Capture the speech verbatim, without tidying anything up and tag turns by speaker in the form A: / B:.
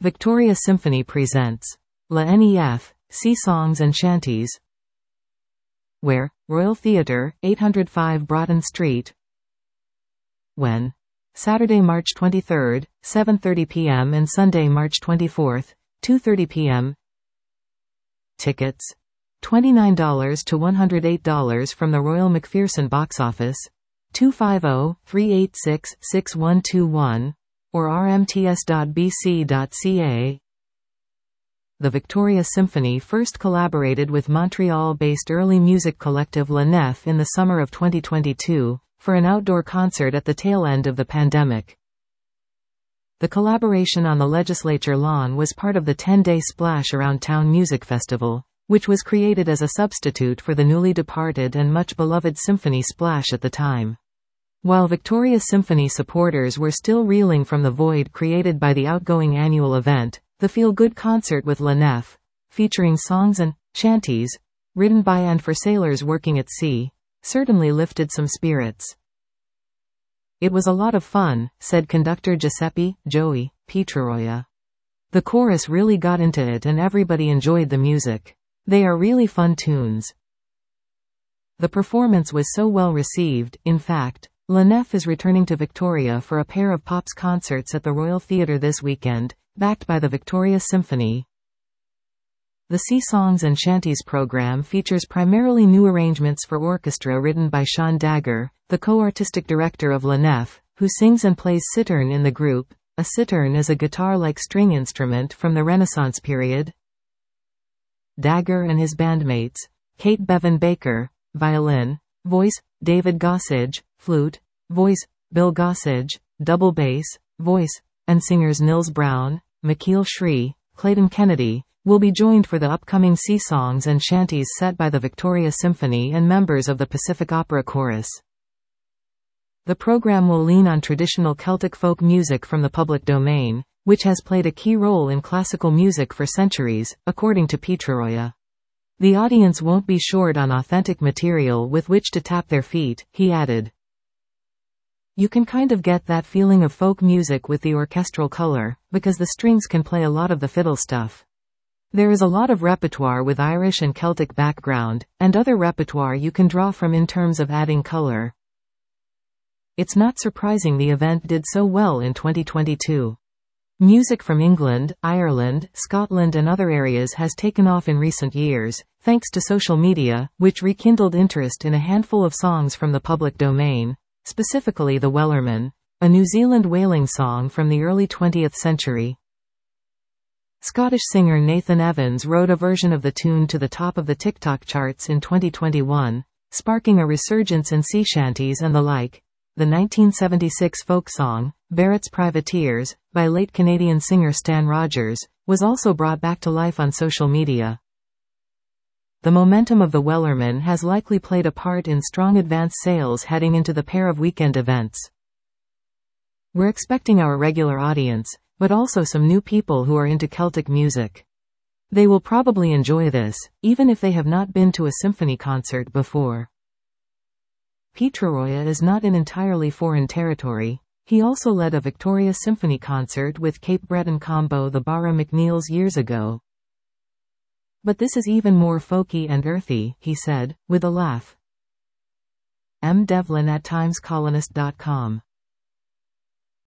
A: Victoria Symphony presents La N E F, Sea Songs and Shanties. Where? Royal Theatre, eight oh five Broughton Street. When? Saturday, March twenty-third, seven thirty p m and Sunday, March twenty-fourth, two thirty p m Tickets. twenty-nine dollars to one hundred eight dollars from the Royal McPherson box office, two five zero, three eight six, six one two one, or r m t s dot b c dot c a. The Victoria Symphony first collaborated with Montreal-based early music collective La Nef in the summer of twenty twenty-two, for an outdoor concert at the tail end of the pandemic. The collaboration on the legislature lawn was part of the ten-day Splash Around Town Music Festival, which was created as a substitute for the newly departed and much beloved Symphony Splash at the time. While Victoria Symphony supporters were still reeling from the void created by the outgoing annual event, the feel-good concert with La Nef, featuring songs and shanties, written by and for sailors working at sea, certainly lifted some spirits. "It was a lot of fun," said conductor Giuseppe, Joey, Pietroia. "The chorus really got into it and everybody enjoyed the music. They are really fun tunes." The performance was so well received, in fact, La Nef is returning to Victoria for a pair of Pops concerts at the Royal Theatre this weekend, backed by the Victoria Symphony. The Sea Songs and Shanties program features primarily new arrangements for orchestra written by Sean Dagger, the co-artistic director of La Nef, who sings and plays cittern in the group. A cittern is a guitar-like string instrument from the Renaissance period. Dagger and his bandmates, Kate Bevan Baker, violin, voice, David Gossage, flute, voice, Bill Gossage, double bass, voice, and singers Nils Brown, McKeel Shree, Clayton Kennedy, will be joined for the upcoming Sea Songs and Shanties set by the Victoria Symphony and members of the Pacific Opera Chorus. The program will lean on traditional Celtic folk music from the public domain, which has played a key role in classical music for centuries, according to Pietroia. The audience won't be short on authentic material with which to tap their feet, he added. You can kind of get that feeling of folk music with the orchestral color, because the strings can play a lot of the fiddle stuff. There is a lot of repertoire with Irish and Celtic background, and other repertoire you can draw from in terms of adding color. It's not surprising the event did so well in twenty twenty-two. Music from England, Ireland, Scotland and other areas has taken off in recent years, thanks to social media, which rekindled interest in a handful of songs from the public domain, specifically the Wellerman, a New Zealand whaling song from the early twentieth century. Scottish singer Nathan Evans wrote a version of the tune to the top of the TikTok charts in twenty twenty-one, sparking a resurgence in sea shanties and the like. The nineteen seventy-six folk song, Barrett's Privateers, by late Canadian singer Stan Rogers, was also brought back to life on social media. The momentum of the Wellerman has likely played a part in strong advance sales heading into the pair of weekend events. We're expecting our regular audience, but also some new people who are into Celtic music. They will probably enjoy this, even if they have not been to a symphony concert before. Pietroia is not in entirely foreign territory. He also led a Victoria Symphony concert with Cape Breton combo the Barra McNeils years ago. But this is even more folky and earthy, he said, with a laugh. M. Devlin at times colonist dot com